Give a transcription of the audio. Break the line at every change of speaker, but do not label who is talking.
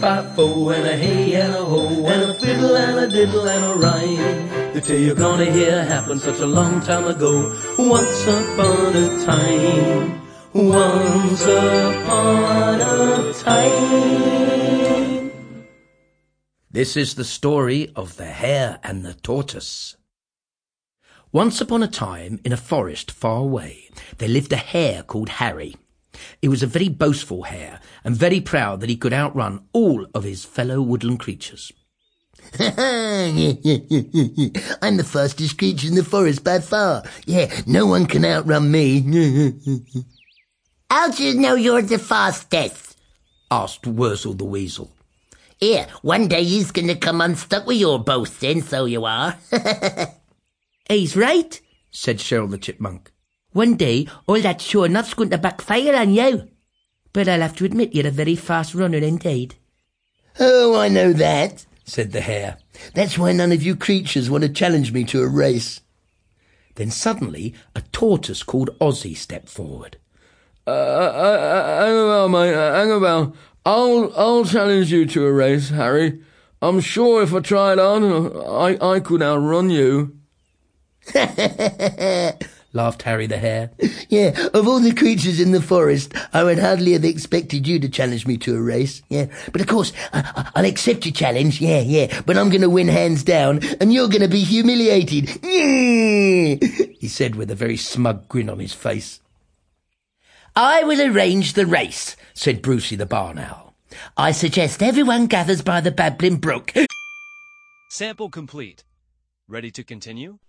5-4 and a hey and a ho and a fiddle and a diddle and a rhyme. The tale you're gonna hear happened such a long time ago. Once upon a time. Once upon a time. This is the story of the hare and the tortoise. Once upon a time, in a forest far away, there lived a hare called Harry. He was a very boastful hare and very proud that he could outrun all of his fellow woodland creatures.
I'm the fastest creature in the forest by far. Yeah, no one can outrun me. How do you know you're the fastest?
Asked Wurzel the weasel.
Here, one day you's going to come unstuck with your boasting, so you are.
He's right, said Cheryl the chipmunk. One day, all that sure enough's going to backfire on you. But I'll have to admit you're a very fast runner indeed.
Oh, I know that,
said the hare.
That's why none of you creatures want to challenge me to a race.
Then suddenly a tortoise called Ozzy stepped forward.
Annabelle, mate, Annabelle, I'll challenge you to a race, Harry. I'm sure if I tried hard, I could outrun you.
Laughed Harry the hare.
Yeah, of all the creatures in the forest, I would hardly have expected you to challenge me to a race. Yeah, but of course, I'll accept your challenge. Yeah, but I'm going to win hands down, and you're going to be humiliated. Yeah,
he said with a very smug grin on his face.
I will arrange the race, said Brucey the barn owl. I suggest everyone gathers by the babbling brook.
Sample complete. Ready to continue?